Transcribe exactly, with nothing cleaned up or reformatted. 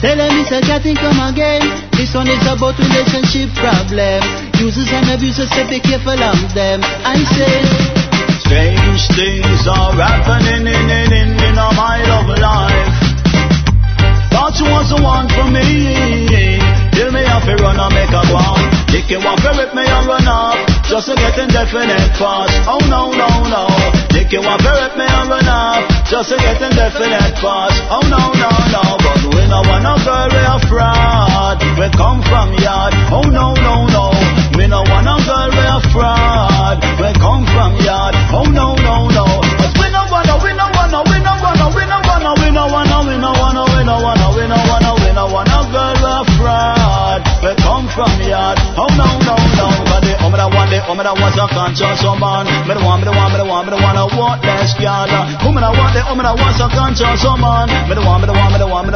Tell them it's a getting come again. This one is about relationship problem. Users and abusers, so be careful of them. I say strange things are happening in, in, in, in my love life. Thought you was the one for me. Till me have to run and make a bomb. Dick you want to rip me and run up, just to get indefinite pass. Oh no, no, no. Dick you want to rip me and run up, just to get indefinite pass. Oh no, no, no. But we no want no girl we a fraud. We come from yard. Oh no, no, no. We no want no girl we a fraud. We come from yard. Oh no, no, no. Cause we no wanna, we no wanna, we no wanna, we no wanna, we no wanna, we no wanna, we no wanna, we no wanna, we no wanna girl we a fraud. We come from yard. Oh no, no, no. Cause the oh me da want, the oh me da want a conscious woman. Me da want, me da want, me da want, me da want a worthless girl. Who me da want, the oh me da want a conscious woman. Me da want, me da want, me da want, me da